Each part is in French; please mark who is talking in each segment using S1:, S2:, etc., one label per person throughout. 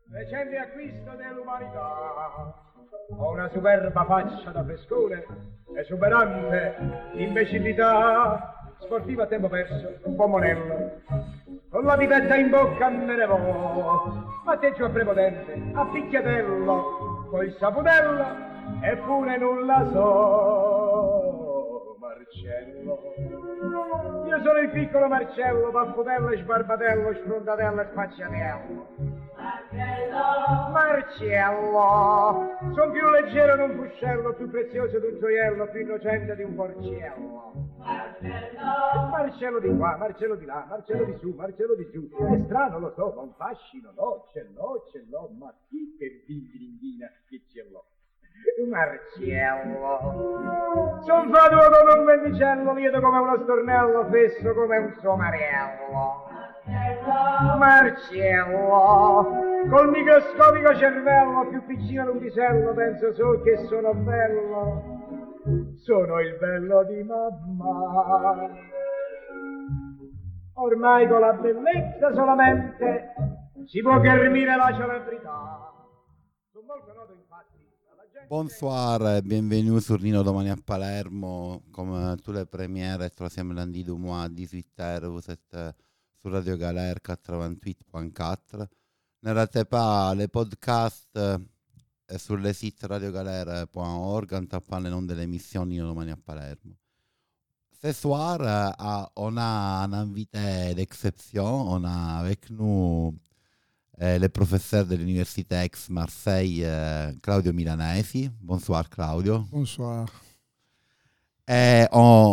S1: Recente acquisto dell'umanità. Ho una superba faccia da frescone, esuberante imbecillità. Sportiva a tempo perso, un po' monello, con la pipetta in bocca me ne vo. Atteggio a prepotente, a picchiatello, col saputello, eppure nulla so, Marcello. Io sono il piccolo Marcello, paffutello, sbarbatello, sfrontatello e spacciatello. Marcello, son più leggero di un fuscello, più prezioso di un gioiello, più innocente di un porciello. Marcello di qua, Marcello di là, Marcello di su, Marcello di giù. È strano, lo so, ma un fascino, no, ce l'ho, ma chi che vinghina che ce l'ho. Marcello, son fatuo come un vendicello, lieto come uno stornello, fesso come un somarello. Marcello, col microscopico cervello, più piccino di un pisello, penso so che sono bello. Sono il bello di mamma. Ormai con la bellezza solamente si può ghermire la celebrità. Sono molto noto infatti.
S2: Bonsoir et bienvenue sur Nino Domani à Palermo. Comme tous les premières et troisième lundi du mois à 18h, vous êtes sur Radio Galère 88.4. Ne ratez pas les podcasts sur le site radiogalère.org en tapant le nom de l'émission Nino Domani à Palermo. Ce soir, on a un invité d'exception. On a avec nous le professeur de l'Université Aix-Marseille, Claudio Milanesi. Bonsoir Claudio.
S3: Bonsoir.
S2: Et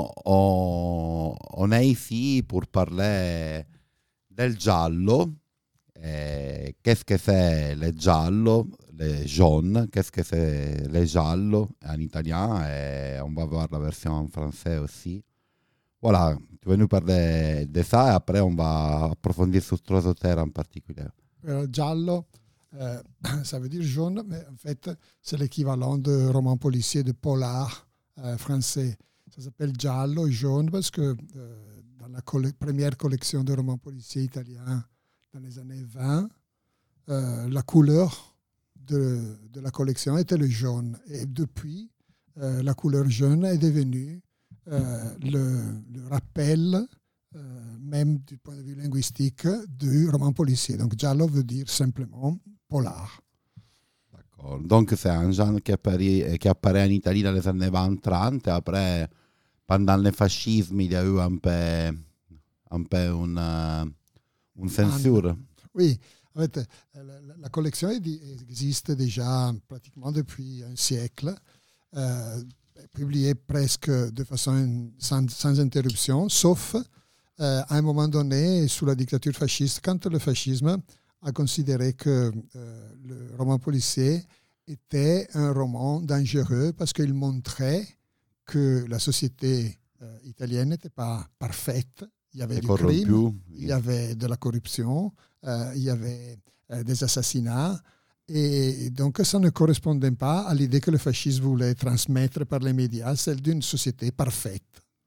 S2: on est ici pour parler del giallo. Qu'est-ce que c'est le giallo, le jaune? Qu'est-ce que c'est le giallo en italien? Et on va voir la version en français aussi. Voilà, tu veux nous parler de ça et après on va approfondir sur trois auteurs en particulier.
S3: Giallo, ça veut dire jaune, mais en fait, c'est l'équivalent de roman policier, de polar français. Ça s'appelle giallo et jaune parce que dans la première collection de romans policiers italiens dans les années 20, la couleur de la collection était le jaune. Et depuis, la couleur jaune est devenue le rappel même du point de vue linguistique, du roman policier. Donc, giallo veut dire simplement polar.
S2: D'accord. Donc, c'est un genre qui apparaît en Italie dans les années 20-30. Après, pendant le fascisme, il y a eu un peu une censure.
S3: Oui, en fait, la collection existe déjà pratiquement depuis un siècle. Publiée presque de façon sans interruption, sauf à un moment donné, sous la dictature fasciste, quand le fascisme a considéré que le roman policier était un roman dangereux parce qu'il montrait que la société italienne n'était pas parfaite. Il y avait du crime, il y avait de la corruption, il y avait des assassinats. Et donc, ça ne correspondait pas à l'idée que le fascisme voulait transmettre par les médias, celle d'une société parfaite.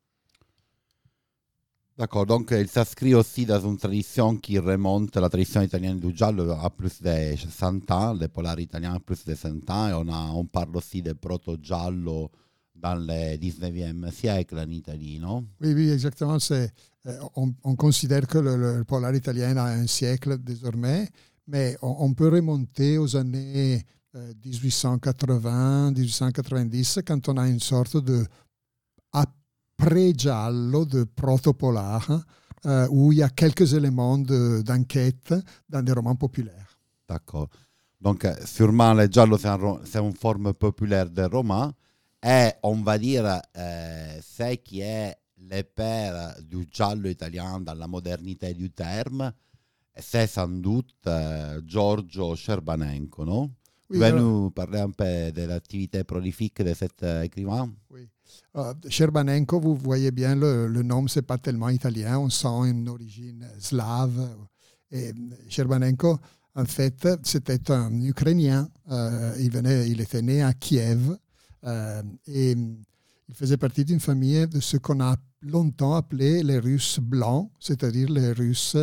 S2: D'accord, donc il s'inscrit aussi dans une tradition qui remonte à la tradition italienne du giallo à plus de 60 ans, le polar italien a plus de 100 ans, et on parle aussi de proto-giallo dans le 19e siècle en Italie, non?
S3: Oui, exactement. On considère que le polar italien a un siècle désormais, mais on peut remonter aux années 1880, 1890, quand on a une sorte de pré-giallo, de proto-polar, où il y a quelques éléments d'enquête dans des romans populaires.
S2: D'accord. Donc, sûrement, le giallo, c'est une forme populaire de roman. Et on va dire, ce qui est le père du giallo italien dans la modernité du terme, c'est sans doute Giorgio Scerbanenko, non?
S3: Oui,
S2: tu veux nous parler un peu de l'activité prolifique de cet écrivain?
S3: Oui. Scerbanenko, vous voyez bien, le nom, c'est pas tellement italien, on sent une origine slave. Et Scerbanenko, en fait, c'était un Ukrainien. Il était né à Kiev et il faisait partie d'une famille de ce qu'on a longtemps appelé les Russes blancs, c'est-à-dire les Russes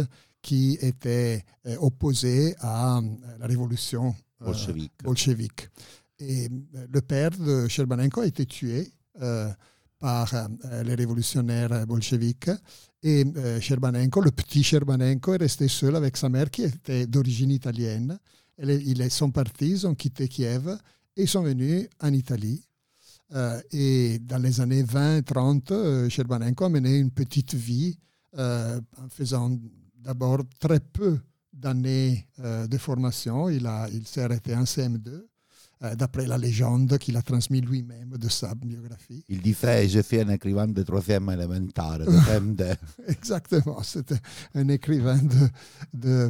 S3: qui était opposé à la révolution bolchevique. Et le père de Shcherbanenko a été tué par les révolutionnaires bolcheviques. Et Shcherbanenko, le petit Shcherbanenko, est resté seul avec sa mère qui était d'origine italienne. Ils sont partis, ils ont quitté Kiev et ils sont venus en Italie. Et dans les années 20-30, Shcherbanenko a mené une petite vie en faisant d'abord très peu d'années de formation. Il s'est arrêté en CM2. D'après la légende qu'il a transmise lui-même de sa biographie.
S2: Il disait, je suis un écrivain de troisième élémentaire, de CM2.
S3: Exactement, c'était un écrivain de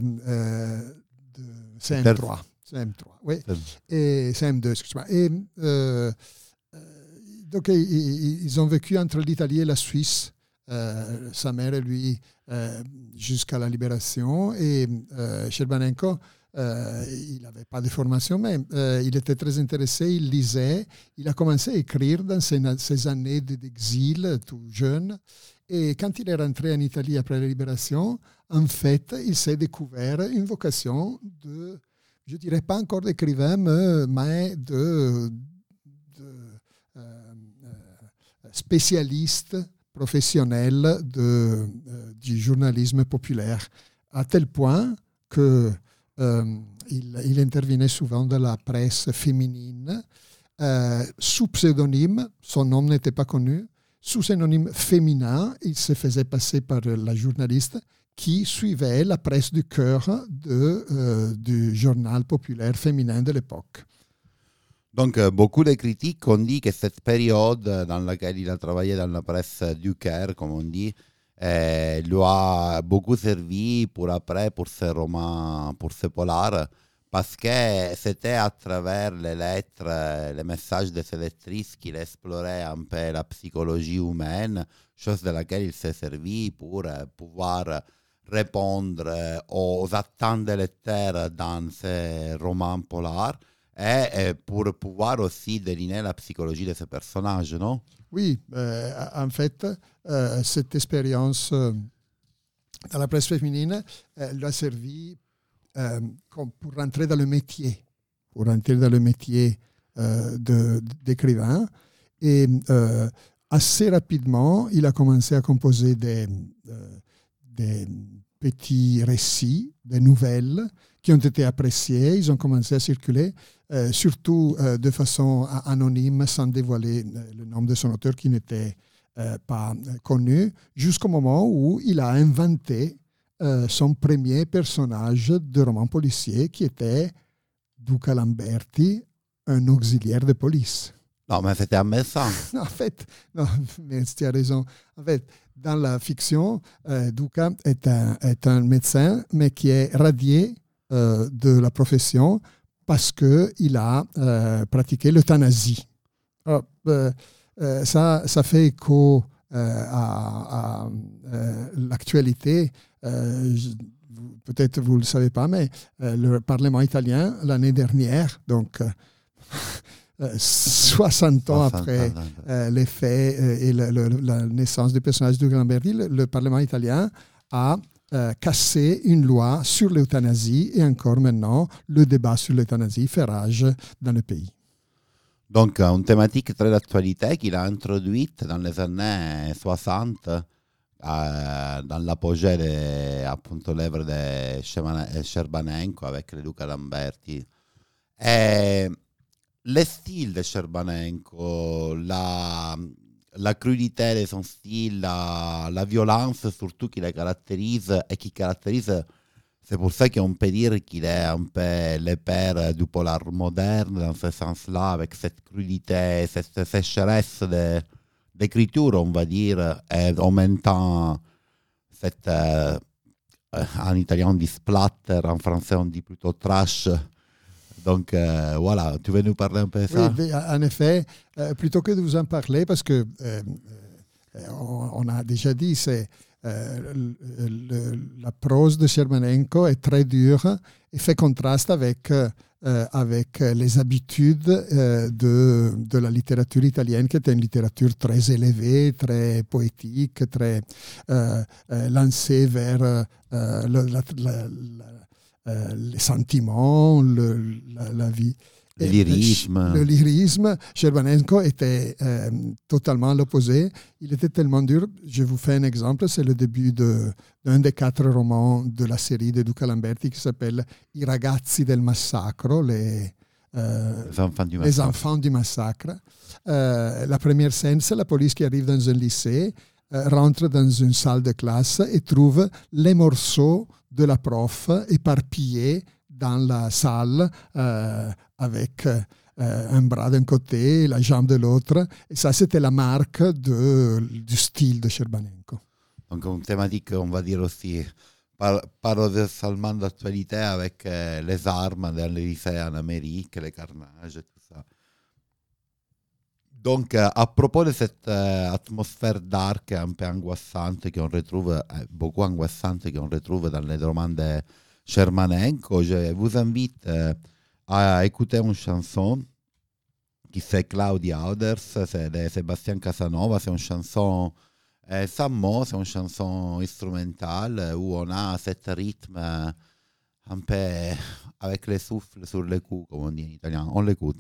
S3: CM3. Oui. Et CM2, excuse-moi. Et donc, ils ont vécu entre l'Italie et la Suisse, sa mère et lui, jusqu'à la libération. Et Shcherbanenko, il n'avait pas de formation, mais il était très intéressé, il lisait, il a commencé à écrire dans ses années d'exil, tout jeune. Et quand il est rentré en Italie après la libération, en fait, il s'est découvert une vocation de, je ne dirais pas encore d'écrivain, mais de spécialiste professionnel du journalisme populaire, à tel point que il intervenait souvent dans la presse féminine, sous pseudonyme, son nom n'était pas connu, sous pseudonyme féminin, il se faisait passer par la journaliste qui suivait la presse du cœur du journal populaire féminin de l'époque.
S2: Donc, beaucoup de critiques ont dit que cette période dans laquelle il a travaillé dans la presse du cœur, comme on dit, lui a beaucoup servi pour après, pour ses romans, pour ses polars, parce que c'était à travers les lettres, les messages de ses lectrices qu'il explorait un peu la psychologie humaine, chose de laquelle il s'est servi pour pouvoir répondre aux attentes des lecteurs dans ses romans polars et pour pouvoir aussi déliner la psychologie de ces personnages, non?
S3: Oui, en fait, cette expérience dans la presse féminine lui a servi pour rentrer dans le métier, d'écrivain. Et assez rapidement, il a commencé à composer des petits récits, des nouvelles qui ont été appréciés. Ils ont commencé à circuler, surtout de façon anonyme, sans dévoiler le nom de son auteur qui n'était pas connu, jusqu'au moment où il a inventé son premier personnage de roman policier qui était Duca Lamberti, un auxiliaire de police.
S2: Non, mais c'était un médecin.
S3: En fait, non, mais tu as raison. En fait, dans la fiction, Duca est un médecin, mais qui est radié de la profession parce qu'il a pratiqué l'euthanasie. Ça fait écho à l'actualité. Peut-être vous ne le savez pas, mais le Parlement italien, l'année dernière, donc 60 ans après les faits et la naissance du personnage de Lamberti, le Parlement italien a cassé une loi sur l'euthanasie et encore maintenant, le débat sur l'euthanasie fait rage dans le pays.
S2: Donc, une thématique très d'actualité qu'il a introduite dans les années 60 dans l'apogée de l'œuvre de Shcherbanenko avec le Duca Lamberti. Et le style de Shcherbanenko, la crudité de son style, la violence surtout qui le caractérise et qui caractérise, c'est pour ça qu'on peut dire qu'il est un peu le père du polar moderne dans ce sens-là, avec cette crudité, cette sécheresse d'écriture, on va dire, et en même temps, en italien on dit splatter, en français on dit plutôt trash. Donc voilà, tu veux nous parler un peu de ça?
S3: Oui, en effet, plutôt que de vous en parler, parce que on a déjà dit, c'est la prose de Shcherbanenko est très dure et fait contraste avec avec les habitudes de la littérature italienne, qui était une littérature très élevée, très poétique, très lancée vers les sentiments, la vie.
S2: Le lyrisme.
S3: Le lyrisme, Scerbanenko était totalement l'opposé. Il était tellement dur. Je vous fais un exemple, c'est le début d'un des 4 romans de la série de Duca Lamberti qui s'appelle I ragazzi del massacro, les enfants du massacre. La première scène, c'est la police qui arrive dans un lycée, rentre dans une salle de classe et trouve les morceaux de la prof éparpillés dans la salle avec un bras d'un côté, la jambe de l'autre. Et ça, c'était la marque du style de Scerbanenko.
S2: Donc, une thématique, on va dire aussi, parodieusement d'actualité avec les armes dans les lycées en Amérique, les carnages et tout ça. Donc, à propos de cette atmosphère dark un peu angoissante qu'on retrouve, beaucoup angoissante qu'on retrouve dans les romans de Scerbanenko, je vous invite à écouter une chanson qui c'est Claudia Auders, c'est de Sébastien Casanova, c'est une chanson sans mots, c'est une chanson instrumentale où on a ce rythme un peu avec les souffles sur les coups, comme on dit en italien. On l'écoute.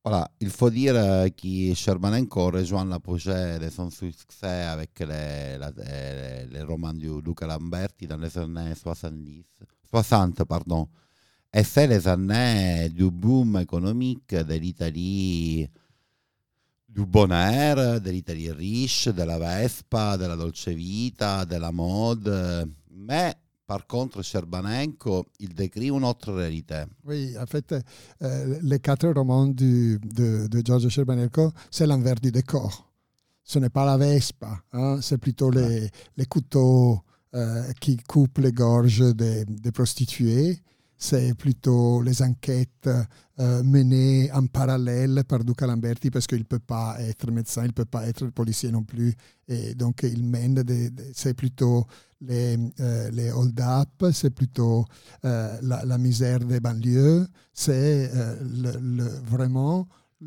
S2: Voilà, il faut dire que Sherbanenko rejoint la projet de son succès avec les romans de Luca Lamberti dans les années 60, pardon. Et c'est les années du boom économique de l'Italie, du bonheur, de l'Italie riche, de la Vespa, de la Dolce Vita, de la mode. Mais par contre, Sherbanenko, il décrit une autre réalité.
S3: Oui, en fait, les 4 romans de Giorgio Sherbanenko, c'est l'envers du décor. Ce n'est pas la Vespa, hein, c'est plutôt les couteaux qui coupent les gorges des prostituées. C'est plutôt les enquêtes menées en parallèle par Luca Lamberti parce qu'il ne peut pas être médecin, il ne peut pas être policier non plus. Et donc, il mène c'est plutôt les hold-up, c'est plutôt la misère des banlieues. C'est vraiment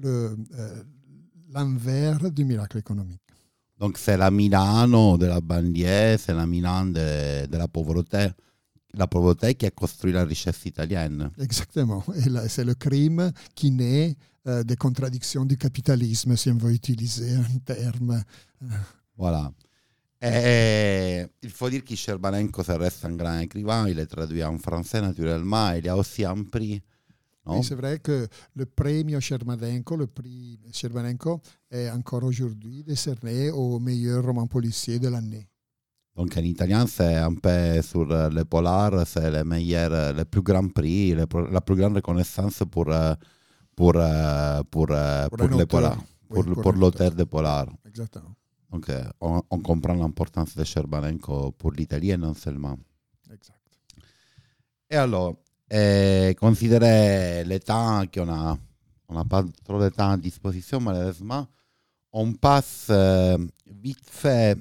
S3: l'envers du miracle économique.
S2: Donc, c'est la Milano de la banlieue, c'est la Milano de la pauvreté. La pauvreté qui a construit la richesse italienne.
S3: Exactement. Et là, c'est le crime qui naît des contradictions du capitalisme, si on veut utiliser un terme.
S2: Voilà. Et il faut dire que Sherbanenko, ça reste un grand écrivain. Il est traduit en français, naturellement. Il y a aussi un prix. Non?
S3: Oui, c'est vrai que le premio Sherbanenko, le prix Sherbanenko, est encore aujourd'hui décerné au meilleur roman policier de l'année.
S2: Donc en italien, c'est un peu sur les polars, c'est le plus grand prix, la plus grande reconnaissance pour les polars, pour l'auteur des polars.
S3: Exactement.
S2: Donc on comprend l'importance de Sherbanenko pour l'Italie et non seulement.
S3: Exact.
S2: Et alors, considérez le temps qu'on n'a pas trop de temps à disposition malheureusement, on passe vite fait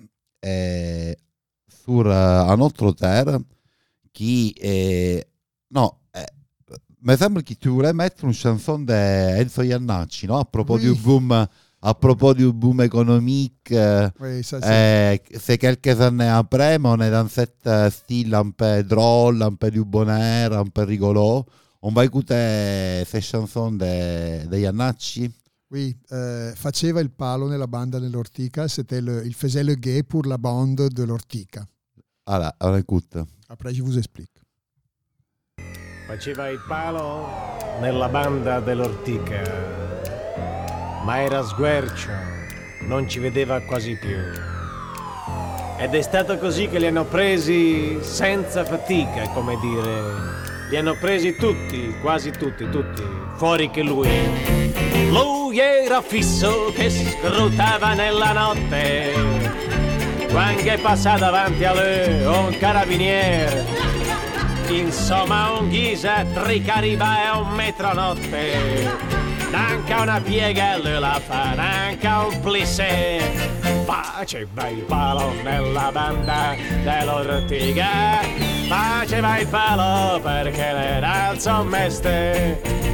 S2: sur un autre auteur qui est... No, mi sembra che tu voulais mettere una chanson di Enzo Iannacci, no? A proposito du boom économique,
S3: oui, ça,
S2: c'est quelques années après, mais on est dans cet style un peu drôle, un peu du bonheur, un peu rigolo. On va écouter ces chansons di Iannacci.
S3: Oui, faceva il palo nella banda dell'Ortica, il faisait le gay pour la bande de l'Ortica.
S2: Allora, on écoute.
S3: Après, je vous explique.
S4: Faceva il palo nella banda dell'Ortica, ma era sguercio, non ci vedeva quasi più. Ed è stato così che li hanno presi senza fatica, come dire. Li hanno presi tutti, quasi tutti, fuori che lui. Lui era fisso che scrutava nella notte, quando passa davanti a lui un carabiniere. Insomma un ghisa, tricariba e un metronotte, neanche una piega lui la fa, neanche un plissé. Faceva il palo nella banda dell'Ortica, faceva il palo perché era il suo mestiere.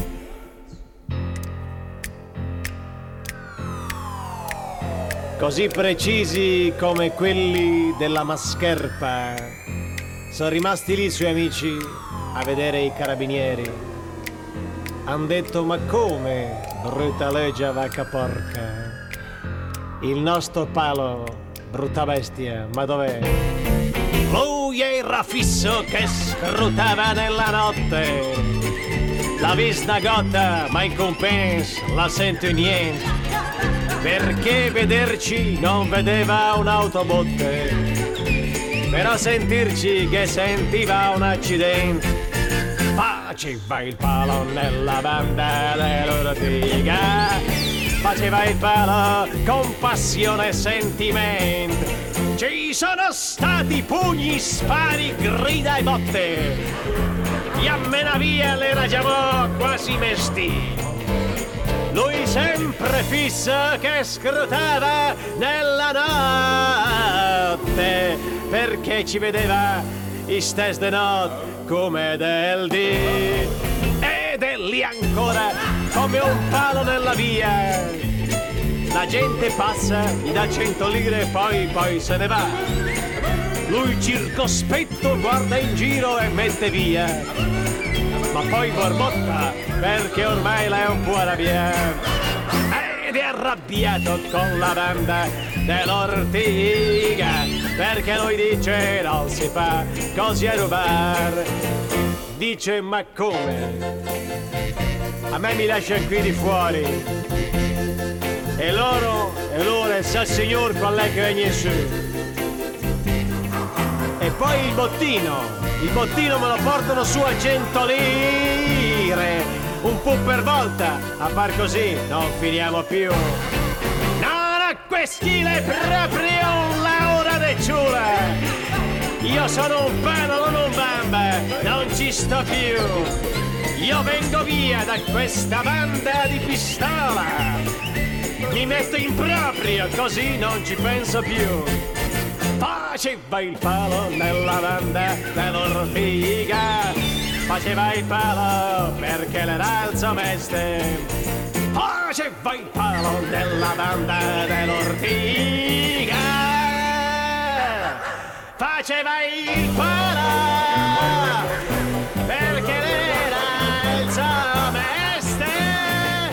S4: Così precisi come quelli della mascherpa sono rimasti lì i suoi amici a vedere i carabinieri. Han detto: ma come, brutta legge vacca porca, il nostro palo, brutta bestia, ma dov'è? Lui era fisso che scrutava nella notte, l'ha vista gotta, ma in compenso la sento niente, perché vederci non vedeva un'autobotte, però sentirci che sentiva un accidente. Faceva il palo nella banda dell'Ortica, faceva il palo con passione e sentimento. Ci sono stati pugni, spari, grida e botte, e a mena via le ragiamo quasi mesti. Lui sempre fisso che scrutava nella notte, perché ci vedeva i stes de notte come del dì. Ed è lì ancora come un palo nella via, la gente passa, gli dà 100 lire e poi se ne va. Lui circospetto guarda in giro e mette via. ma poi borbotta perché ormai lei è un po' arrabbiata. Ed è arrabbiato con la banda dell'Ortiga perché lui dice non si fa così a rubare. Dice ma come? A me mi lascia qui di fuori e loro sa signor qual è che viene su. E poi il bottino me lo portano su a 100 lire, un po' per volta, a far così non finiamo più. No, questi è proprio la ora de ciula. Io sono un pano, non un bamba, non ci sto più. Io vengo via da questa banda di pistola, mi metto in proprio così non ci penso più. Faceva il palo nella banda dell'Ortiga, faceva il palo perché l'era il suo mestiere. Faceva il palo nella banda dell'Ortiga, faceva il palo perché l'era il suo mestiere.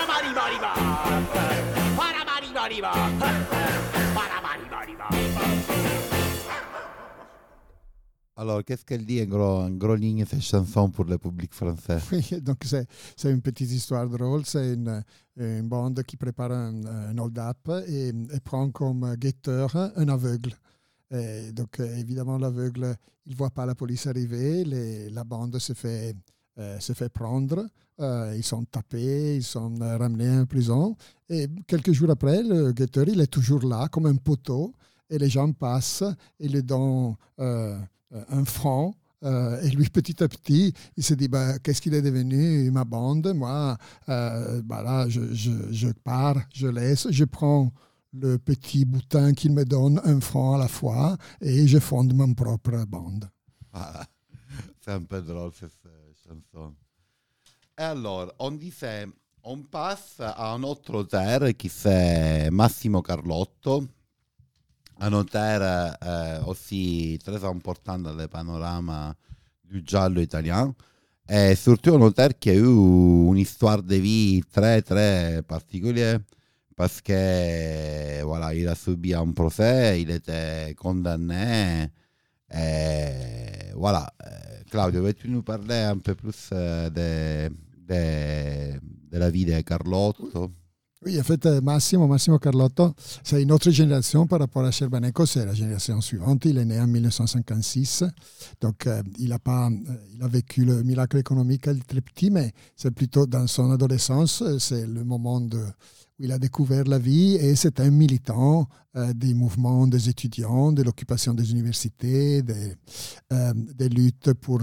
S2: Alors, qu'est-ce qu'elle dit en gros ligne cette chanson pour le public français?
S3: Oui, donc c'est une petite histoire drôle. C'est une bande qui prépare un hold-up et prend comme guetteur un aveugle. Et donc, évidemment, l'aveugle, il ne voit pas la police arriver. La bande se fait prendre. Ils sont tapés, ils sont ramenés en prison. Et quelques jours après, le guetteur, il est toujours là, comme un poteau. Et les gens passent et lui donnent un franc. Et lui, petit à petit, il se dit qu'est-ce qu'il est devenu, ma bande? Moi, là, je pars, je laisse, je prends le petit boutin qu'il me donne, un franc à la fois, et je fonde ma propre bande.
S2: Voilà. C'est un peu drôle cette chanson. Et alors, on passe à un autre auteur qui c'est Massimo Carlotto, un auteur aussi très important dans le panorama du giallo italien, et surtout un auteur qui a eu une histoire de vie très très particulière parce que voilà, il a subi un procès, il était condamné. Et voilà, Claudio, veux-tu nous parler un peu plus de la vie de Carlotto?
S3: Oui, en fait, Massimo Carlotto, c'est une autre génération par rapport à Scerbaneco, c'est la génération suivante. Il est né en 1956, donc il a vécu le miracle économique très petit, mais c'est plutôt dans son adolescence, c'est le moment où il a découvert la vie et c'est un militant des mouvements des étudiants, de l'occupation des universités, des luttes pour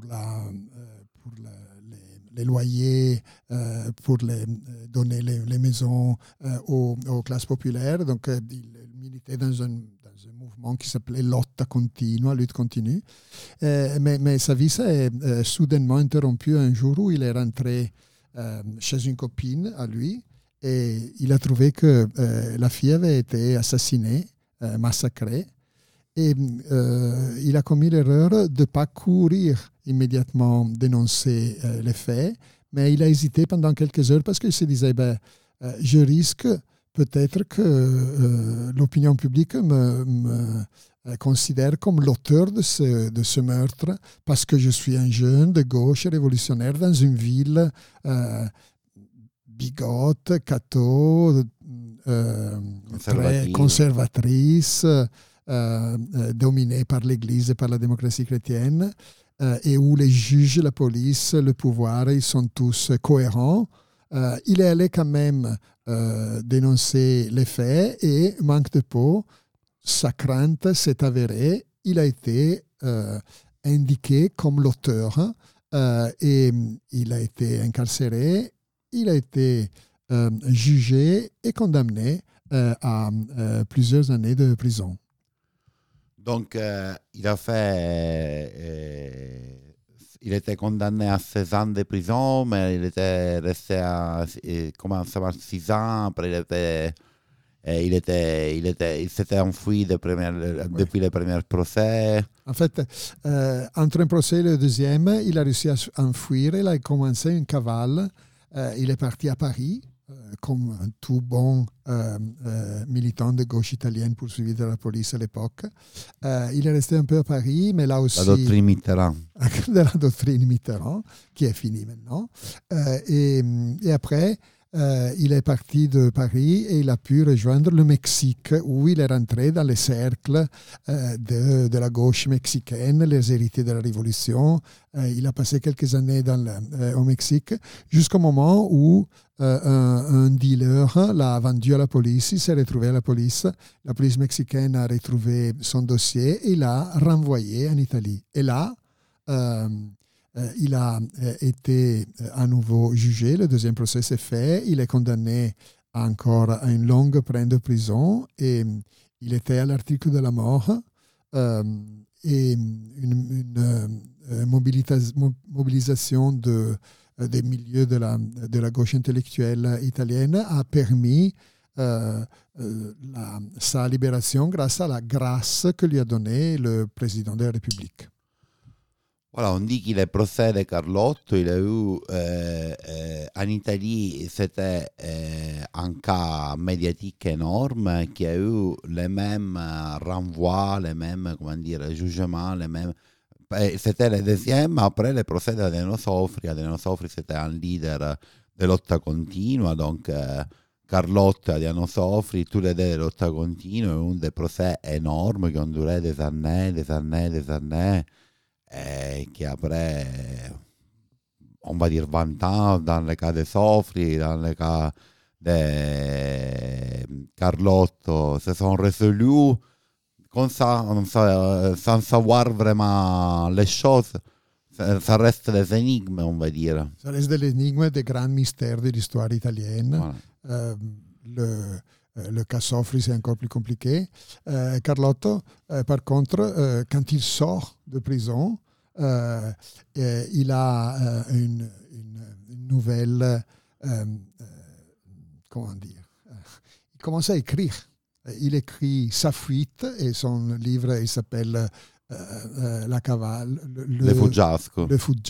S3: les loyers, pour donner les maisons aux classes populaires. Donc, il militait dans un mouvement qui s'appelait Lotta Continua, lutte continue. Mais sa vie s'est soudainement interrompue un jour où il est rentré chez une copine à lui et il a trouvé que la fille avait été assassinée, massacrée. Et il a commis l'erreur de ne pas courir immédiatement dénoncer les faits, mais il a hésité pendant quelques heures parce qu'il se disait je risque peut-être que l'opinion publique me considère comme l'auteur de ce meurtre parce que je suis un jeune de gauche révolutionnaire dans une ville bigote, catho, très conservatrice, dominée par l'Église et par la démocratie chrétienne, et où les juges, la police, le pouvoir, ils sont tous cohérents. Il est allé quand même dénoncer les faits et, manque de peau, sa crainte s'est avérée. Il a été indiqué comme l'auteur et il a été incarcéré. Il a été jugé et condamné à plusieurs années de prison.
S2: Donc, il était condamné à 16 ans de prison, mais il était resté à 6 ans. Après, il s'était enfui depuis les premiers procès.
S3: En fait, entre un procès et le deuxième, il a réussi à enfuir. Il a commencé une cavale. Il est parti à Paris, comme un tout bon militant de gauche italienne poursuivi de la police à l'époque. Il est resté un peu à Paris, mais là aussi...
S2: La doctrine Mitterrand.
S3: De la doctrine Mitterrand, qui est finie maintenant. Et après... il est parti de Paris et il a pu rejoindre le Mexique, où il est rentré dans les cercles de la gauche mexicaine, les héritiers de la Révolution. Il a passé quelques années au Mexique, jusqu'au moment où un dealer l'a vendu à la police. Il s'est retrouvé à la police. La police mexicaine a retrouvé son dossier et l'a renvoyé en Italie. Et là... il a été à nouveau jugé, le deuxième procès s'est fait, il est condamné encore à une longue peine de prison et il était à l'article de la mort et une mobilisation des milieux de la gauche intellectuelle italienne a permis sa libération grâce à la grâce que lui a donnée le président de la République.
S2: Voilà, on dit qu'il est procès de Carlotto, il a eu en Italie, c'était un cas médiatique énorme qui a eu les mêmes renvois, les mêmes jugements, les mêmes. C'était le deuxième après le procès d'Adriano Sofri. Adriano Sofri c'était un leader de lotta continua, donc Carlotto et Adriano Sofri, tous les deux de lotta continua, un des procès énormes qui ont duré des années. Qui après, on va dire 20 ans, dans le cas de Sofri, dans le cas de Carlotto, se sont résolus comme ça, sans savoir vraiment les choses. Ça reste des énigmes, on va dire.
S3: Ça reste des énigmes, des grands mystères de l'histoire italienne. Voilà. Le cas Sofri, c'est encore plus compliqué. Carlotto, par contre, quand il sort de prison, il a une nouvelle... comment dire il commence à écrire. Il écrit sa fuite et son livre, il s'appelle La cavale.
S2: Il Fuggiasco,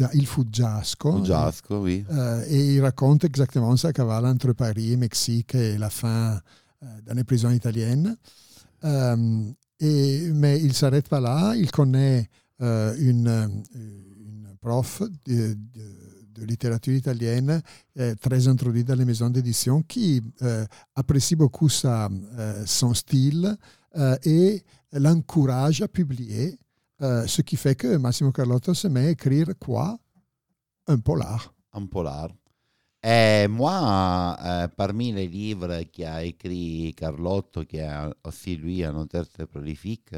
S2: oui.
S3: Et il raconte exactement sa cavale entre Paris et Mexique et la fin dans les prisons italiennes. Mais il ne s'arrête pas là. Il connaît une prof de littérature italienne très introduite dans les maisons d'édition qui apprécie beaucoup son style et l'encourage à publier, ce qui fait que Massimo Carlotto se met à écrire quoi? Un polar.
S2: Un polar. Et moi, parmi les livres qu'a écrit Carlotto, qui est aussi lui un auteur très prolifique,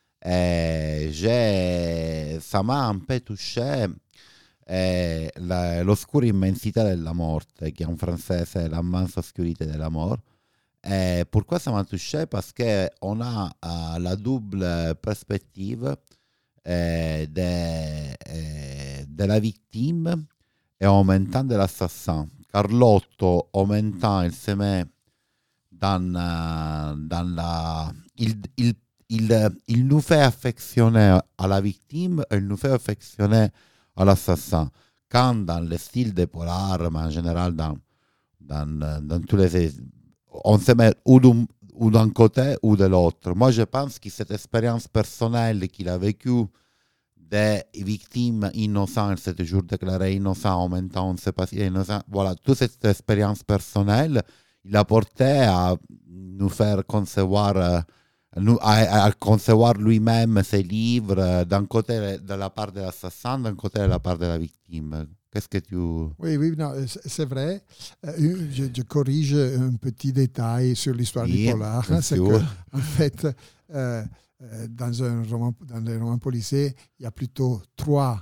S2: ça m'a un peu touché L'oscura immensità della morte, qui en français c'est l'immense oscurité de la mort. Pourquoi ça m'a touché? Parce qu'on a la double perspective de la victime et en même temps de l'assassin. Carlotto, en même temps, il se met il nous fait affectionner à la victime et il nous fait affectionner à l'assassin. Quand dans le style des polars, mais en général dans tous les... On se met ou d'un côté ou de l'autre. Moi, je pense que cette expérience personnelle qu'il a vécue des victimes innocentes, il s'est toujours déclaré innocent, en même temps on ne sait pas s'il est innocent. Voilà, toute cette expérience personnelle, il a porté à nous faire concevoir... à concevoir lui-même ses livres, d'un côté de la part de l'assassin, d'un côté de la part de la victime. Qu'est-ce que tu...
S3: Oui, non, c'est vrai. Je corrige un petit détail sur l'histoire du polar. C'est que, en fait, dans les romans policiers, il y a plutôt 3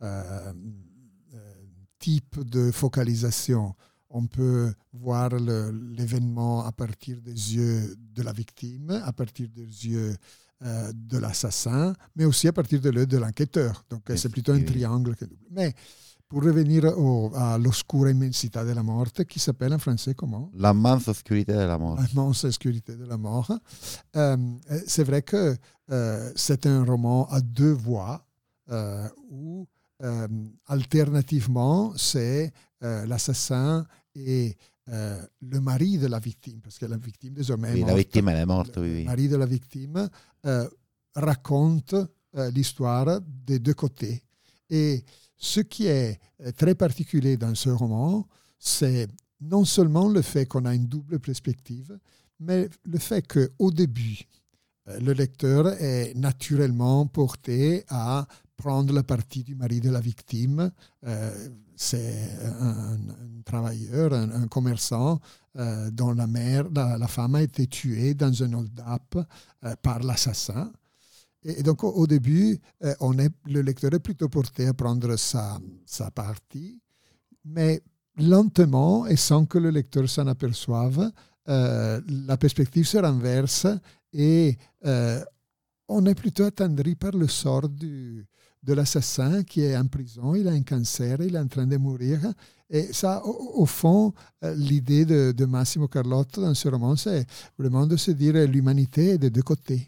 S3: types de focalisation. On peut voir l'événement à partir des yeux de la victime, à partir des yeux de l'assassin, mais aussi à partir de l'œil de l'enquêteur. Donc, c'est plutôt un triangle. Mais pour revenir à l'oscura immensità della morte, qui s'appelle en français comment?
S2: L'immense oscurità della morte.
S3: L'immense oscurità della morte. C'est vrai que c'est un roman à deux voix où alternativement c'est l'assassin et le mari de la victime, parce que la victime désormais est morte.
S2: La victime elle est morte, oui.
S3: Le mari de la victime raconte l'histoire des deux côtés. Et ce qui est très particulier dans ce roman, c'est non seulement le fait qu'on a une double perspective, mais le fait qu'au début, le lecteur est naturellement porté à prendre la partie du mari de la victime. C'est un travailleur, un commerçant dont la femme a été tuée dans un hold-up par l'assassin. Et donc, au début, le lecteur est plutôt porté à prendre sa partie, mais lentement, et sans que le lecteur s'en aperçoive, la perspective se renverse et on est plutôt attendri par le sort de l'assassin qui est en prison, il a un cancer, il est en train de mourir. Et ça, au fond, l'idée de Massimo Carlotto dans ce roman, c'est vraiment de se dire l'humanité est des deux côtés.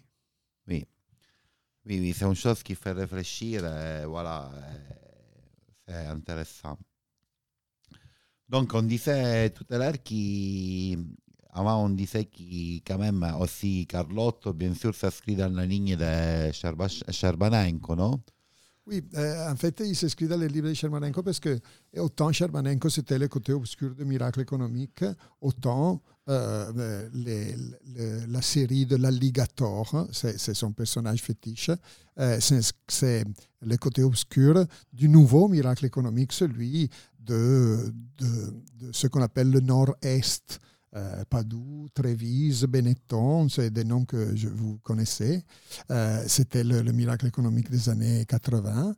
S2: Oui, c'est une chose qui fait réfléchir, voilà, c'est intéressant. Donc, on disait tout à l'heure on disait que quand même aussi Carlotto, bien sûr, s'inscrit dans la ligne de Scherbanenko, non?
S3: Oui, en fait, il s'inscrit dans les livres de Scherbanenko parce que autant Scherbanenko, c'était le côté obscur de Miracle économique, autant la série de l'Alligator, c'est son personnage fétiche, c'est le côté obscur du nouveau Miracle économique, celui de ce qu'on appelle le Nord-Est. Padoue, Trévise, Benetton, c'est des noms que vous connaissez. C'était le miracle économique des années 80.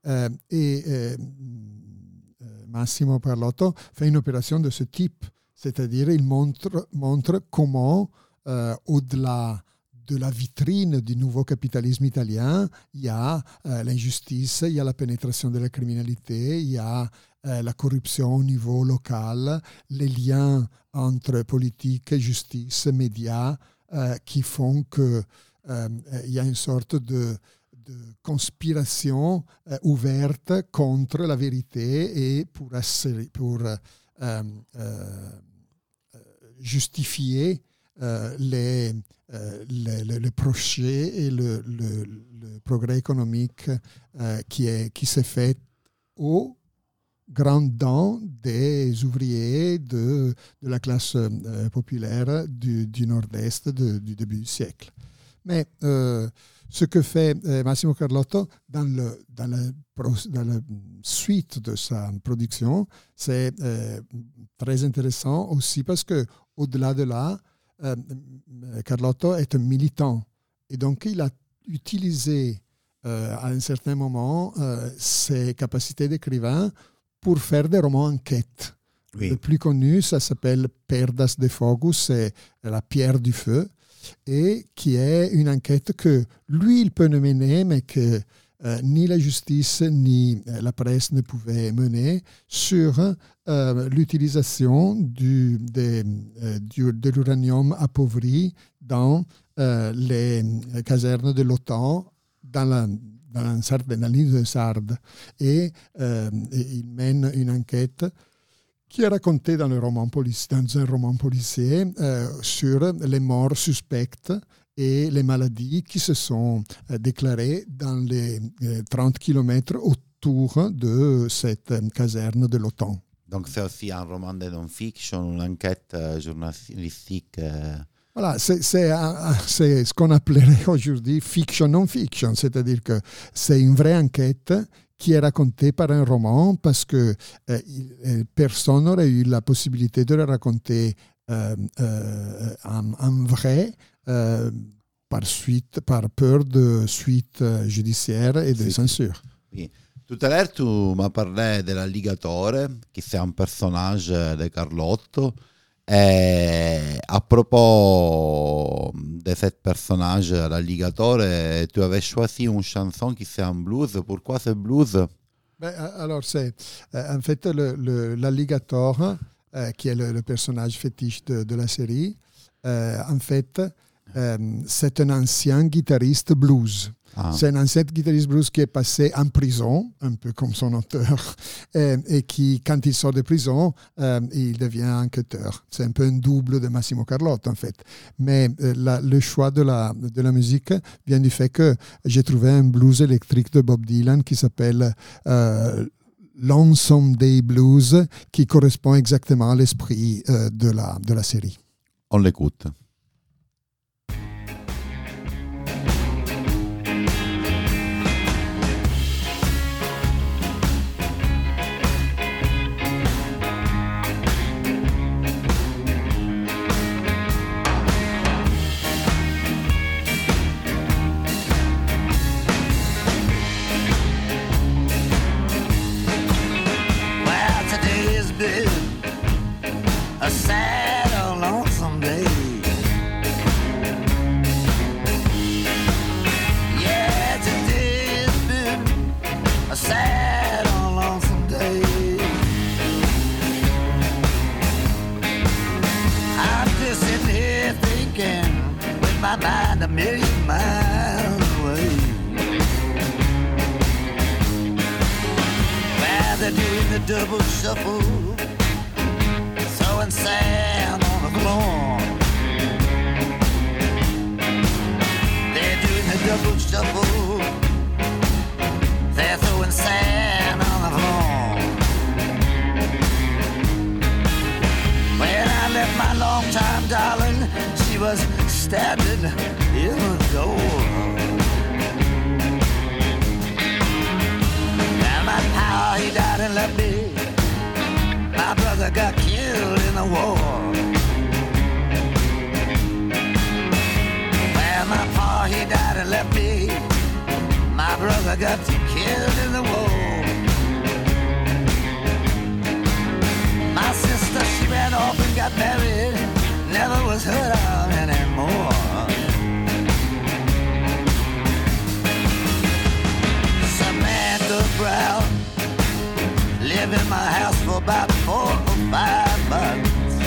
S3: Massimo Carlotto fait une opération de ce type, c'est-à-dire il montre comment, au-delà de la vitrine du nouveau capitalisme italien, il y a l'injustice, il y a la pénétration de la criminalité, il y a la corruption au niveau local, les liens entre politique, justice, médias, qui font qu'il y a une sorte de conspiration ouverte contre la vérité et pour justifier le projet et le progrès économique qui s'est fait au grand dents des ouvriers de la classe populaire du nord-est du début du siècle. Mais ce que fait Massimo Carlotto dans la suite de sa production, c'est très intéressant aussi parce que au-delà de là, Carlotto est un militant et donc il a utilisé à un certain moment ses capacités d'écrivain pour faire des romans enquête. Oui. Le plus connu, ça s'appelle Perdas de Fogus, c'est La pierre du feu, et qui est une enquête que lui, il peut mener, mais que ni la justice ni la presse ne pouvaient mener sur l'utilisation de l'uranium appauvri dans les casernes de l'OTAN dans la ligne de Sardes. Et il mène une enquête qui est racontée dans un roman policier sur les morts suspectes et les maladies qui se sont déclarées dans les 30 km autour de cette caserne de l'OTAN.
S2: Donc c'est aussi un roman de non-fiction, une enquête journalistique.
S3: Voilà, c'est ce qu'on appellerait aujourd'hui fiction non-fiction, c'est-à-dire que c'est une vraie enquête qui est racontée par un roman parce que personne n'aurait eu la possibilité de le raconter en vrai par peur de suites judiciaires et de censure.
S2: Oui. Tout à l'heure, tu m'as parlé de l'Alligatore, qui c'est un personnage de Carlotto. Et à propos de ce personnage, l'Alligatore, tu avais choisi une chanson qui c'est un blues. Pourquoi ce blues?
S3: Alors, c'est en fait l'alligator, qui est le personnage fétiche de la série. En fait, c'est un ancien guitariste blues. Ah. C'est un ancien guitariste blues qui est passé en prison, un peu comme son auteur, et qui, quand il sort de prison, il devient un cutter. C'est un peu un double de Massimo Carlotta, en fait. Mais le choix de la musique vient du fait que j'ai trouvé un blues électrique de Bob Dylan qui s'appelle Lonesome Day Blues, qui correspond exactement à l'esprit de la série.
S2: On l'écoute.
S5: Double shuffle, throwing sand on the floor. They're doing the double shuffle, they're throwing sand on the floor. When I left my long-time darling, she was standing in the door. And my pal, he died and left me. My brother got killed in the war. Well, my pa, he died and left me. My brother got killed in the war. My sister, she ran off and got married. Never was heard of anymore. Samantha Brown lived in my house for about 4 or 5 months.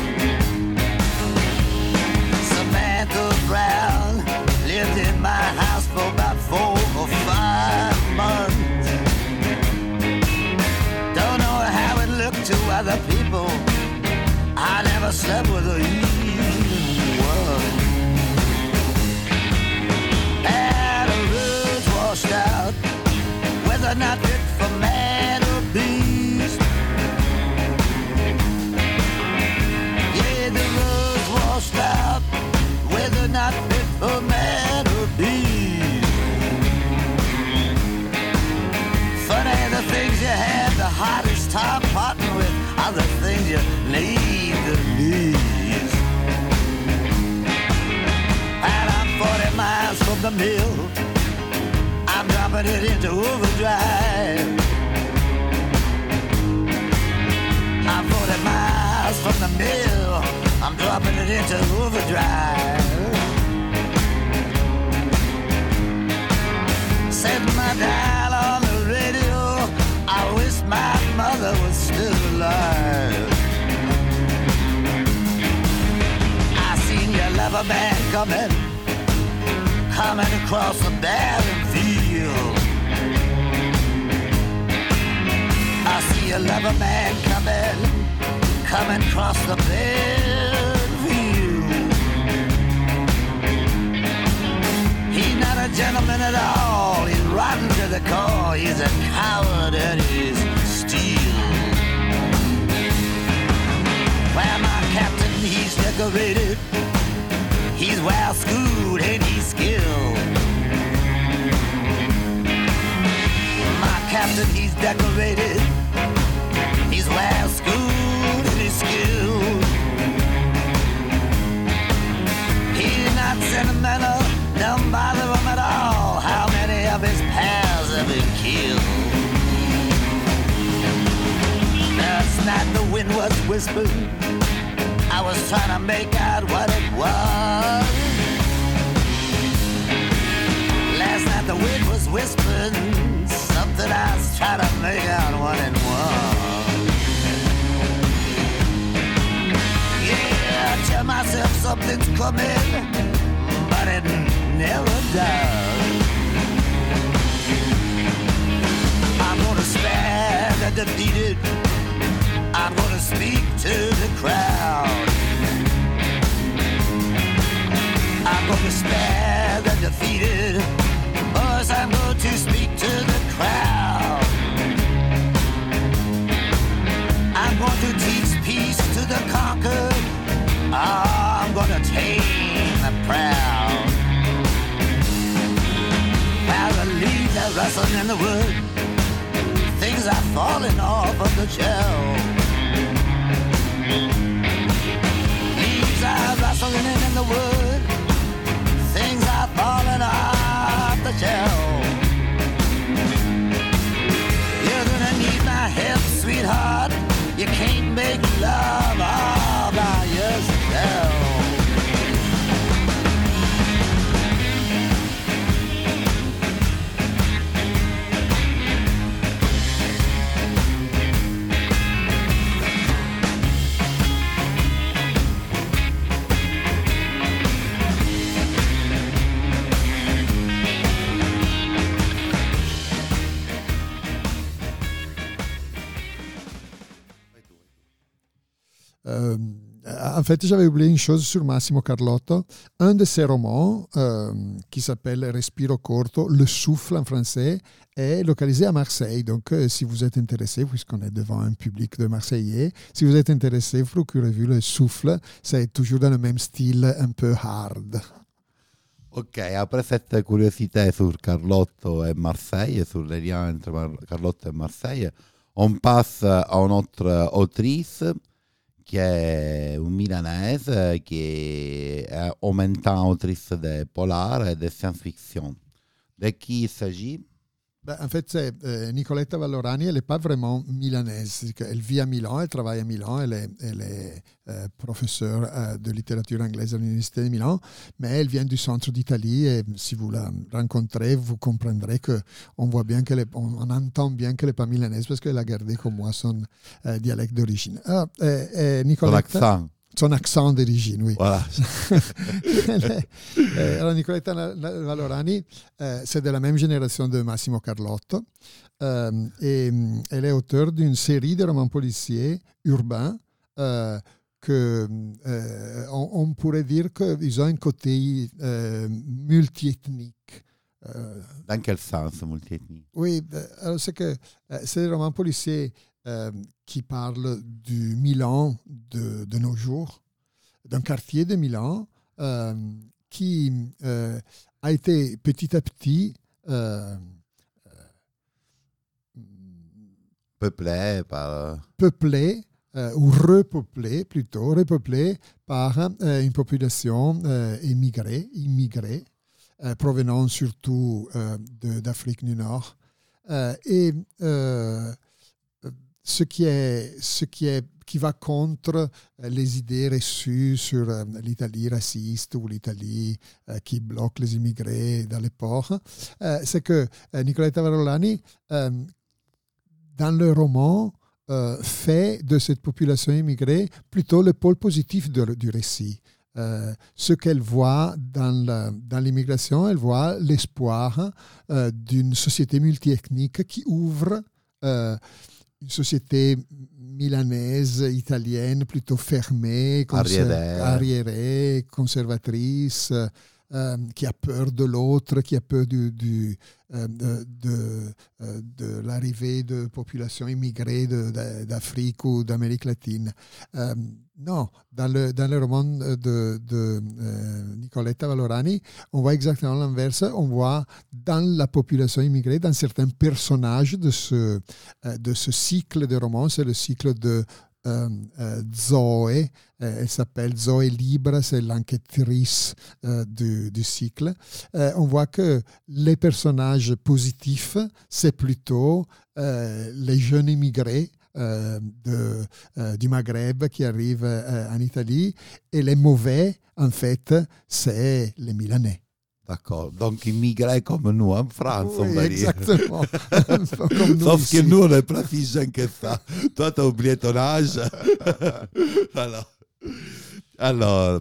S5: Samantha Brown lived in my house for about 4 or 5 months. Don't know how it looked to other people. I never slept with her even once. And the roads washed out, whether not fit for man or beast. Yeah, the roads washed out, whether not fit for man or beast. Funny the things you had the hardest time parting with, other things you need the least. And I'm 40 miles from the mill, I'm dropping it into overdrive. I'm 40 miles from the mill, I'm dropping it into overdrive. Set my dial on the radio, I wish my mother was still alive. I seen your lover man coming across the barren field. I see a lover man coming across the barren field. He's not a gentleman at all, he's rotten to the core, he's a coward and he's steel. Well, my captain, he's decorated, he's well schooled and he's skilled. My captain, he's decorated, he's well schooled and he's skilled. He's not sentimental, don't bother him at all. How many of his pals have been killed? Last night the wind was whispering, I was trying to make out what it was. Last night the wind was whispering something that I was trying to make out one and one. Yeah, I tell myself something's coming, but it never does. I'm gonna spare the defeated, I'm gonna speak to the crowd. I'm gonna spare the defeated, boys, I'm going to speak to the crowd. I'm going to teach peace to the conquered, I'm gonna tame the proud. While the leaves are rustling in the wood, things are falling off of the shelf. Leaves are rustling in the wood, things are falling off the shelf. You're gonna need my help, sweetheart. You can't make love all by yourself.
S3: En fait, j'avais oublié une chose sur Massimo Carlotto. Un de ses romans, qui s'appelle Respiro corto, Le souffle en français, est localisé à Marseille. Donc, si vous êtes intéressé, puisqu'on est devant un public de Marseillais, si vous êtes intéressé, procurez-vous Le souffle. C'est toujours dans le même style, un peu hard.
S2: Ok, après cette curiosité sur Carlotto et Marseille, sur les liens entre Carlotto et Marseille, on passe à une autre autrice qui est une Milanaise qui est en même temps autrice de polar et de science-fiction. De qui il s'agit?
S3: En fait, c'est Nicoletta Vallorani, elle n'est pas vraiment milanaise. Elle vit à Milan, elle travaille à Milan, elle est professeure de littérature anglaise à l'Université de Milan, mais elle vient du centre d'Italie et si vous la rencontrez, vous comprendrez qu'on voit bien on entend bien qu'elle n'est pas milanaise parce qu'elle a gardé comme moi son dialecte d'origine.
S2: Nicoletta,
S3: son accent d'origine, oui.
S2: Voilà.
S3: Alors, Nicoletta Vallorani, c'est de la même génération de Massimo Carlotto. Et elle est auteure d'une série de romans policiers urbains on pourrait dire qu'ils ont un côté multiethnique.
S2: Dans quel sens multiethnique?
S3: Oui, alors c'est des romans policiers qui parle du Milan de nos jours, d'un quartier de Milan qui a été petit à petit peuplé ou repeuplé par une population immigrée provenant surtout d'Afrique du Nord. Qui va contre les idées reçues sur l'Italie raciste ou l'Italie qui bloque les immigrés dans les ports, c'est que Nicoletta Vallorani, dans le roman, fait de cette population immigrée plutôt le pôle positif du récit. Ce qu'elle voit dans l'immigration, elle voit l'espoir d'une société multiethnique qui ouvre une société milanaise, italienne, plutôt fermée, arriérée, conservatrice, qui a peur de l'autre, qui a peur de l'arrivée de populations immigrées d'Afrique ou d'Amérique latine. Non, dans le roman de Nicoletta Vallorani, on voit exactement l'inverse. On voit dans la population immigrée, dans certains personnages de ce cycle de romans, c'est le cycle de Zoe, elle s'appelle Zoe Libra, c'est l'enquêtrice du cycle. On voit que les personnages positifs, c'est plutôt les jeunes immigrés du Maghreb qui arrivent en Italie, et les mauvais, en fait, c'est les Milanais.
S2: D'accord. Donc, immigrés comme nous en France, on va dire.
S3: Exactement. Comme nous
S2: Sauf
S3: ici.
S2: que nous, on est pas si jeunes que ça. Toi, t'as oublié ton âge. Alors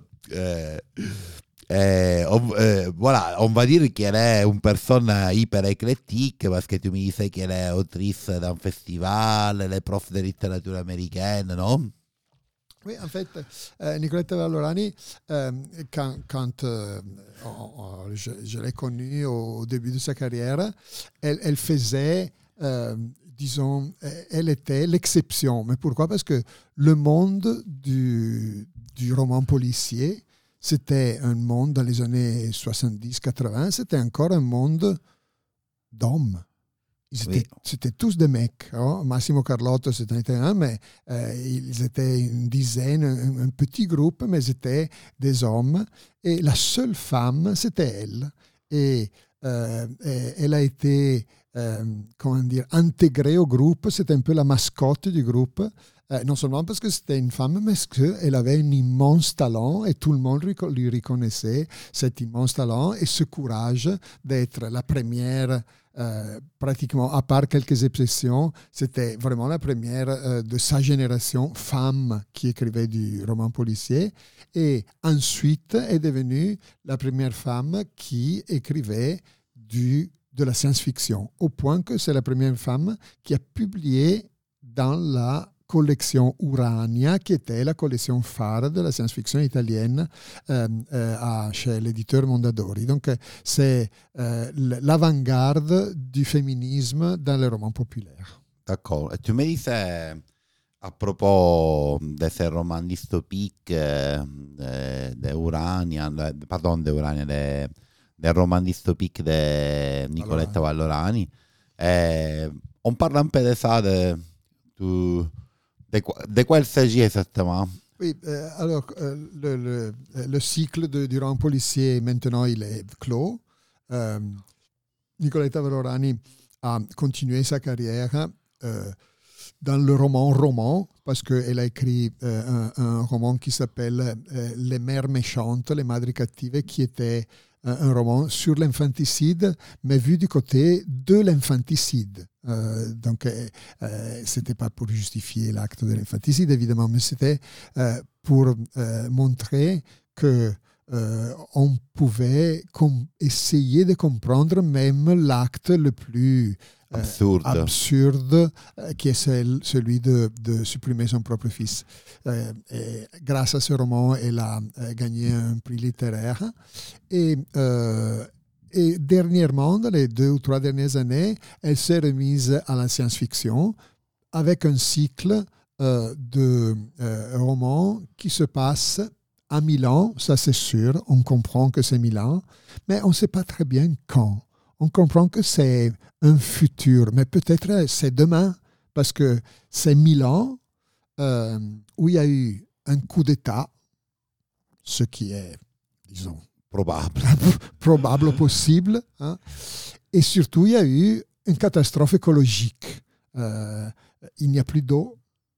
S2: voilà, on va dire qu'elle est une personne hyper éclectique parce que tu me disais qu'elle est autrice d'un festival, elle est prof de littérature américaine, non?
S3: Oui, en fait, Nicoletta Vallorani, quand je l'ai connue au début de sa carrière, elle faisait, disons, elle était l'exception. Mais pourquoi? Parce que le monde du roman policier, c'était un monde dans les années 70-80, c'était encore un monde d'hommes. C'était tous des mecs. Hein? Massimo Carlotto, c'était un Italien, mais ils étaient une dizaine, un petit groupe, mais c'était des hommes. Et la seule femme, c'était elle. Et elle a été, comment dire, intégrée au groupe. C'était un peu la mascotte du groupe. Non seulement parce que c'était une femme, mais parce qu'elle avait un immense talent et tout le monde lui reconnaissait cet immense talent et ce courage d'être la première. Pratiquement, à part quelques exceptions, c'était vraiment la première de sa génération femme qui écrivait du roman policier. Et ensuite est devenue la première femme qui écrivait de la science-fiction, au point que c'est la première femme qui a publié dans la collection Urania, qui était la collection phare de la science-fiction italienne chez l'éditeur Mondadori. Donc, c'est l'avant-garde du féminisme dans les romans populaires.
S2: D'accord. Et tu me disais, à propos de ces romans dystopiques des romans dystopiques de Nicoletta Vallorani, on parle un peu de ça, de quoi il s'agit exactement?
S3: Oui, alors le cycle du roman policier, maintenant, il est clos. Nicoletta Vallorani a continué sa carrière dans le roman, parce qu'elle a écrit un roman qui s'appelle Les mères méchantes, les madres cattives, qui était un roman sur l'infanticide, mais vu du côté de l'infanticide. Donc, c'était pas pour justifier l'acte de l'infanticide, évidemment, mais c'était pour montrer que on pouvait essayer de comprendre même l'acte le plus absurde, qui est celui de supprimer son propre fils. Et grâce à ce roman, elle a gagné un prix littéraire. Et dernièrement, dans les 2 ou 3 dernières années, elle s'est remise à la science-fiction avec un cycle de romans qui se passe à Milan, ça c'est sûr, on comprend que c'est Milan, mais on ne sait pas très bien quand. On comprend que c'est un futur, mais peut-être c'est demain, parce que c'est Milan où il y a eu un coup d'État, ce qui est, disons, probable possible, hein. Et surtout, il y a eu une catastrophe écologique. Il n'y a plus d'eau.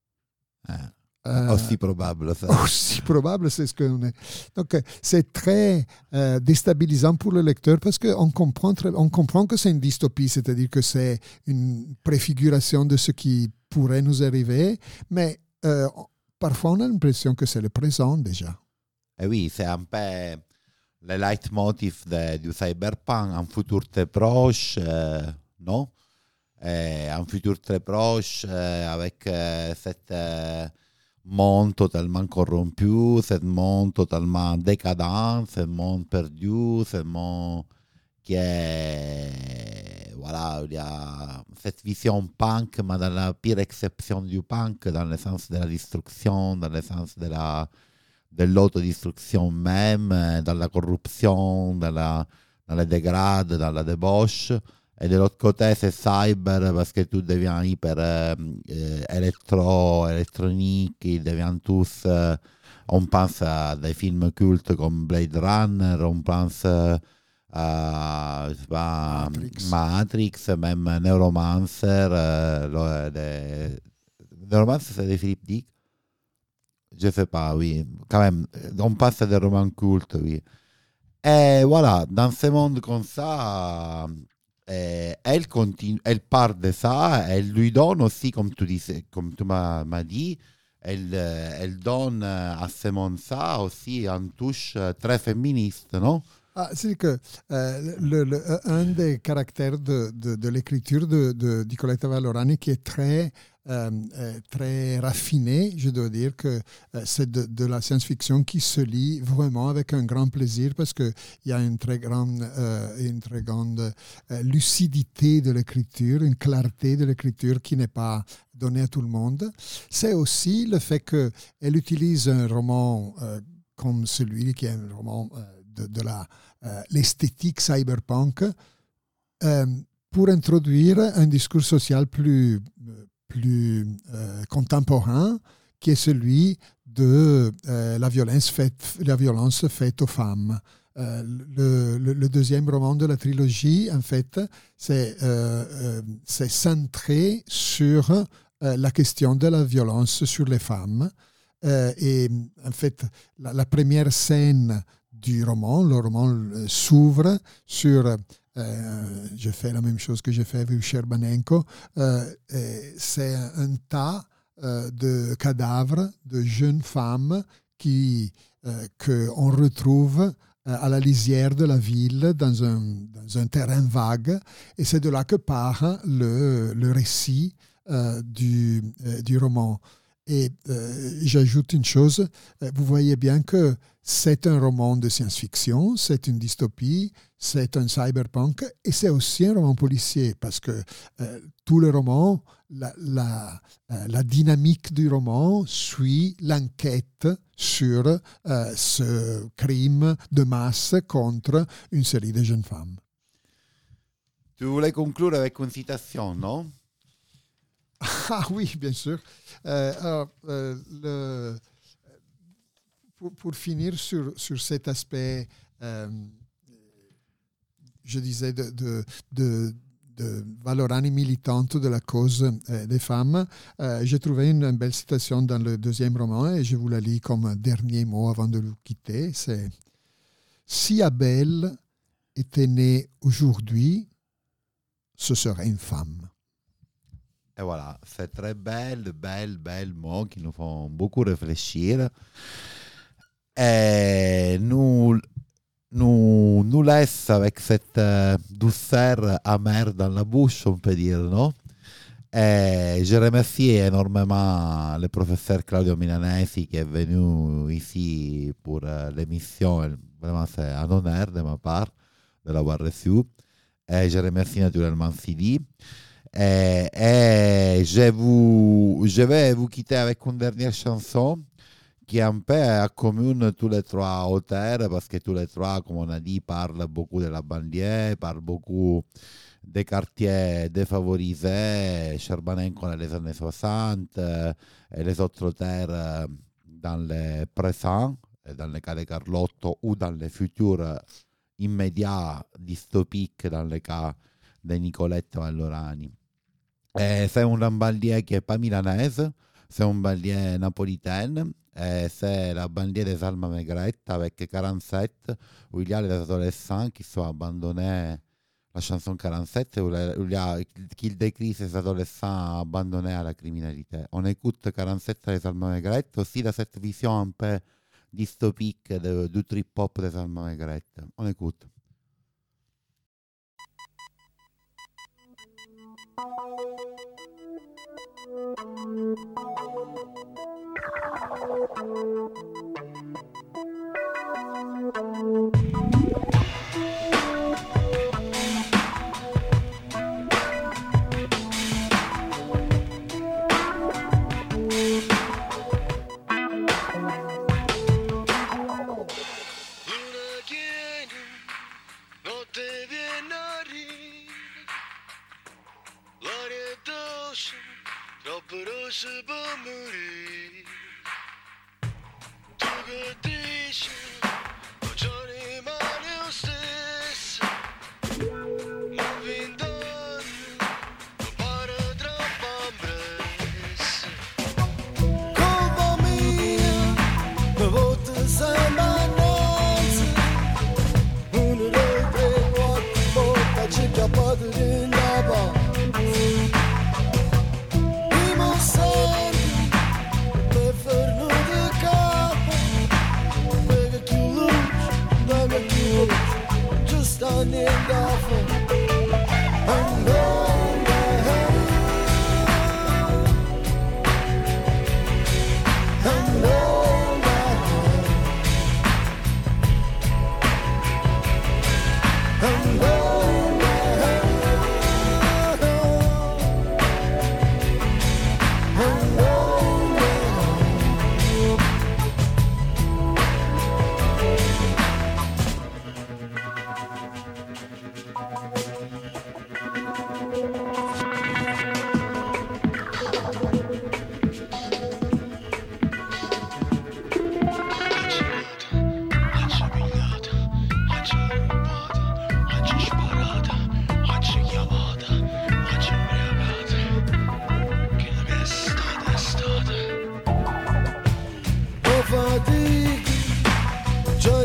S2: Aussi probable, ça.
S3: Aussi probable, c'est ce qu'on est. Donc, c'est très déstabilisant pour le lecteur parce qu'on comprend que c'est une dystopie, c'est-à-dire que c'est une préfiguration de ce qui pourrait nous arriver, mais parfois on a l'impression que c'est le présent déjà.
S2: Et oui, c'est un peu le leitmotiv du cyberpunk, un futur très proche, non? Un futur très proche avec cette monde totalement corrompu, ce monde totalement décadent, ce monde perdu, ce monde qui est... Voilà, il y a cette vision punk, mais dans la pire exception du punk, dans le sens de la destruction, dans le sens de l'autodestruction même, dans la corruption, dans le dégrade, dans la débauche. Et de l'autre côté, c'est cyber parce que tout devient hyper électronique, ils deviennent tous... on pense à des films cultes comme Blade Runner, on pense à Matrix, même Neuromancer. Neuromancer, c'est de Philippe Dick? Je ne sais pas, oui. Quand même, on passe à des romans cultes, oui. Et voilà, dans ce monde comme ça, elle parle de ça, elle lui donne aussi, comme tu m'as dit, elle donne à ce monde ça aussi une touche très féministe, non?
S3: Ah, c'est que un des caractères de l'écriture de Nicoletta Vallorani qui est très raffiné, je dois dire que c'est de la science-fiction qui se lit vraiment avec un grand plaisir parce qu'il y a une très grande lucidité de l'écriture, une clarté de l'écriture qui n'est pas donnée à tout le monde. C'est aussi le fait qu'elle utilise un roman comme celui qui est un roman de l'esthétique cyberpunk pour introduire un discours social plus contemporain qui est celui de la violence faite aux femmes. Le deuxième roman de la trilogie, en fait, c'est centré sur la question de la violence sur les femmes. Et en fait, la première scène du roman, le roman s'ouvre sur... je fais la même chose que j'ai fait avec Scherbanenko. C'est un tas de cadavres de jeunes femmes qu'on retrouve à la lisière de la ville dans un terrain vague. Et c'est de là que part le récit du roman. Et j'ajoute une chose, vous voyez bien que c'est un roman de science-fiction, c'est une dystopie, c'est un cyberpunk et c'est aussi un roman policier parce que tout le roman, la dynamique du roman suit l'enquête sur ce crime de masse contre une série de jeunes femmes.
S2: Tu voulais conclure avec une citation, non?
S3: Ah oui, bien sûr. Pour finir sur cet aspect, je disais, de Vallorani militante de la cause des femmes, j'ai trouvé une belle citation dans le deuxième roman et je vous la lis comme dernier mot avant de nous quitter. C'est « Si Abel était né aujourd'hui, ce serait une femme ».
S2: Et voilà, c'est très belles mots qui nous font beaucoup réfléchir. Et nous laisse avec cette douceur amère dans la bouche, on peut dire, non? Et je remercie énormément le professeur Claudio Milanesi qui est venu ici pour l'émission. Vraiment, c'est un honneur de ma part de l'avoir reçu. Et je remercie naturellement Sidi. Et je vais vous quitter avec une dernière chanson qui est un peu à commune tous les trois auteurs, parce que tous les trois, comme on a dit, parlent beaucoup de la banlieue, parlent beaucoup des quartiers défavorisés, Scherbanenko dans les années 60, et les autres auteurs dans le présent, dans le cas de Carlotto, ou dans le futur immédiat dystopique, dans le cas de Nicoletta Vallorani. C'est une banlieue qui n'est pas milanaise, c'est une banlieue napolitaine. C'est la banlieue des Alma Megrette avec 47, où il y a les adolescents qui sont abandonnés, la chanson 47, qui décrit ces adolescents abandonnés à la criminalité. On écoute 47 des Alma Megrette, aussi dans cette vision un peu dystopique du trip-hop des Alma Megrette. On écoute.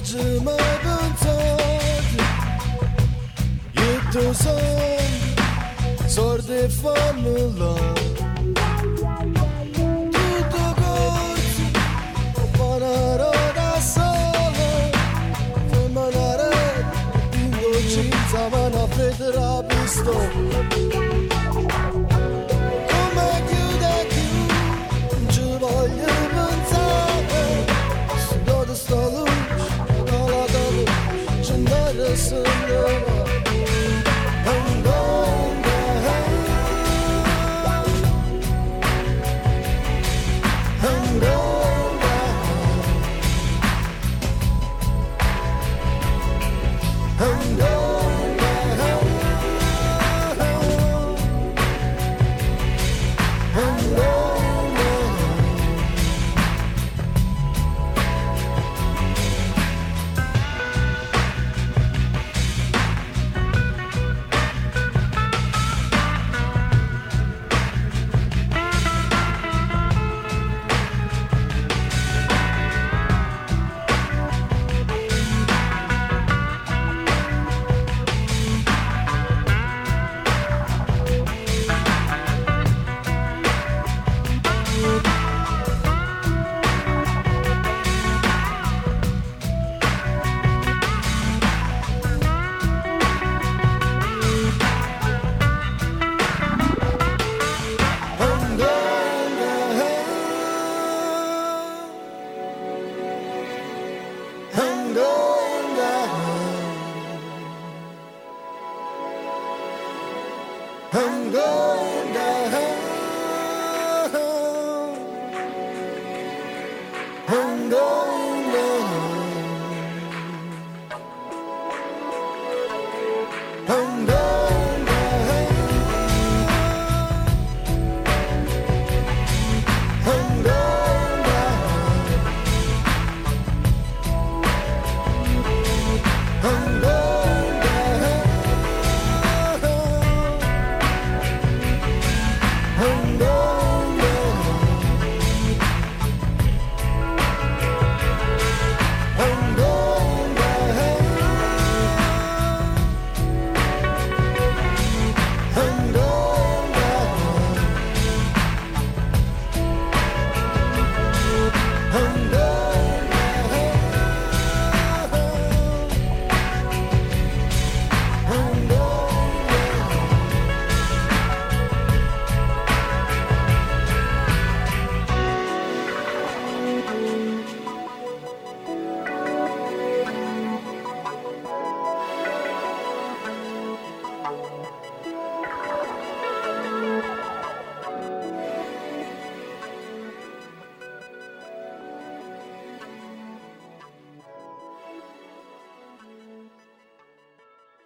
S6: ci mai pensato, io tu sei, sordi e fanno là. Tutto corso, fanno da solo, femminare, dingo cinza, ma una fredda pistola. Sta luce, alla da luce, c'è andare solo. I'm going down. I'm going down. I'm going down. I'm going down. I'm going down. I'm going down. I'm going down. I'm going down. I'm going down. I'm